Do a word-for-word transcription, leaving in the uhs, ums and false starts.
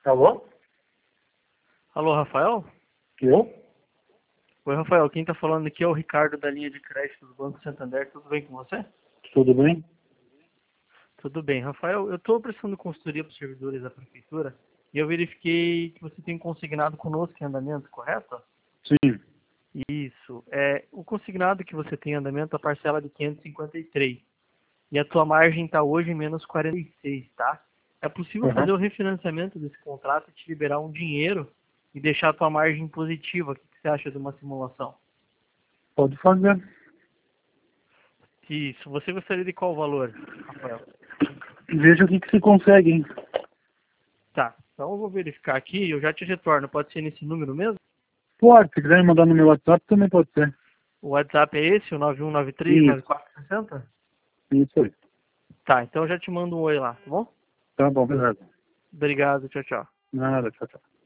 Alô? Alô, Rafael? Eu? Oi, Rafael. Quem está falando aqui é o Ricardo da linha de crédito do Banco Santander. Tudo bem com você? Tudo bem? Tudo bem. Rafael, eu estou prestando consultoria para os servidores da prefeitura e eu verifiquei que você tem consignado conosco em andamento, correto? Sim. Isso. É, o consignado que você tem em andamento, a parcela de quinhentos e cinquenta e três. E a tua margem está hoje em menos quarenta e seis, tá? É possível Uhum. fazer o refinanciamento desse contrato e te liberar um dinheiro e deixar a tua margem positiva. O que que você acha de uma simulação? Pode fazer. Isso. Você gostaria de qual valor, Rafael? Veja o que, que se consegue, hein? Tá. Então eu vou verificar aqui e eu já te retorno. Pode ser nesse número mesmo? Pode, se quiser me mandar no meu WhatsApp, também pode ser. O WhatsApp é esse, o nove um nove três nove Isso, quatro seis zero? isso aí. Tá, então eu já te mando um oi lá, tá bom? Tá bom, beleza. Obrigado, tchau, tchau. Nada, tchau, tchau.